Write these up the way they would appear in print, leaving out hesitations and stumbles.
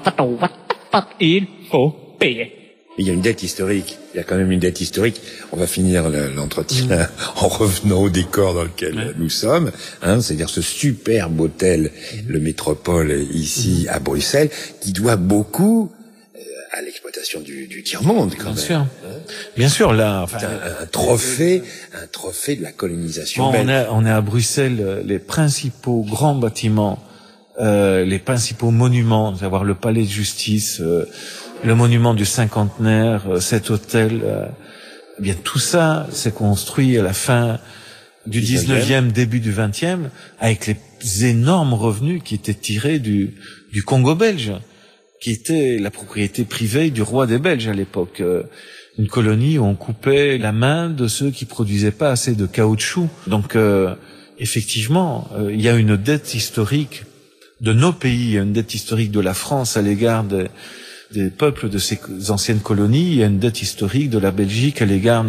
Il faut payer. Il y a une dette historique. Il y a quand même une dette historique. On va finir l'entretien en revenant au décor dans lequel nous sommes. C'est-à-dire ce superbe hôtel, le Métropole, ici à Bruxelles, qui doit beaucoup à l'exploitation du tiers-monde, quand même. Bien sûr, là, c'est un trophée de la colonisation belge. On est à Bruxelles, les principaux grands bâtiments, les principaux monuments, à savoir le palais de justice, le monument du cinquantenaire, cet hôtel, eh bien tout ça s'est construit à la fin du 19e, début du 20e, avec les énormes revenus qui étaient tirés du Congo belge, qui était la propriété privée du roi des Belges à l'époque. Une colonie où on coupait la main de ceux qui produisaient pas assez de caoutchouc. Donc, effectivement, il y a une dette historique de nos pays, une dette historique de la France à l'égard des peuples de ces anciennes colonies, il y a une dette historique de la Belgique à l'égard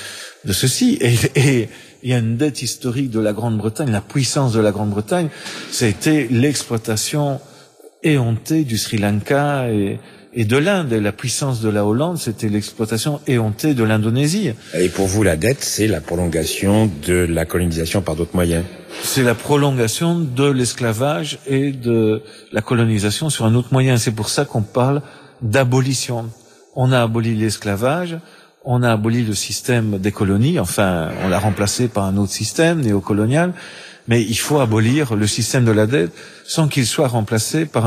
de ceci. Et il y a une dette historique de la Grande-Bretagne, la puissance de la Grande-Bretagne, ça a été l'exploitation éhontée du Sri Lanka et de l'Inde. Et la puissance de la Hollande, c'était l'exploitation éhontée de l'Indonésie. Et pour vous, la dette, c'est la prolongation de la colonisation par d'autres moyens? C'est la prolongation de l'esclavage et de la colonisation sur un autre moyen. C'est pour ça qu'on parle d'abolition. On a aboli l'esclavage, on a aboli le système des colonies, enfin, on l'a remplacé par un autre système néocolonial, mais il faut abolir le système de la dette sans qu'il soit remplacé par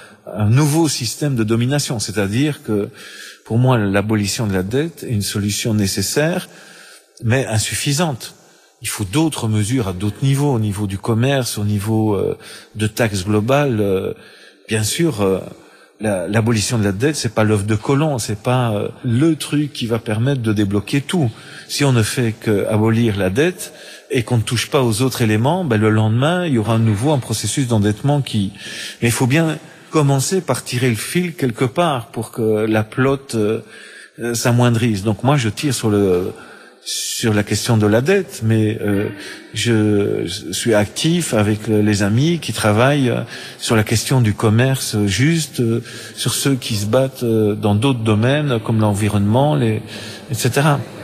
un nouveau système de domination. C'est-à-dire que, pour moi, l'abolition de la dette est une solution nécessaire, mais insuffisante. Il faut d'autres mesures à d'autres niveaux, au niveau du commerce, au niveau de taxes globales. Bien sûr, l'abolition de la dette, c'est pas l'œuf de Colomb, c'est pas le truc qui va permettre de débloquer tout. Si on ne fait qu'abolir la dette et qu'on ne touche pas aux autres éléments, le lendemain, il y aura à nouveau un processus d'endettement qui... Mais il faut bien commencer par tirer le fil quelque part pour que la plotte s'amoindrisse. Donc moi, je tire sur la question de la dette, mais je suis actif avec les amis qui travaillent sur la question du commerce juste, sur ceux qui se battent dans d'autres domaines comme l'environnement, etc.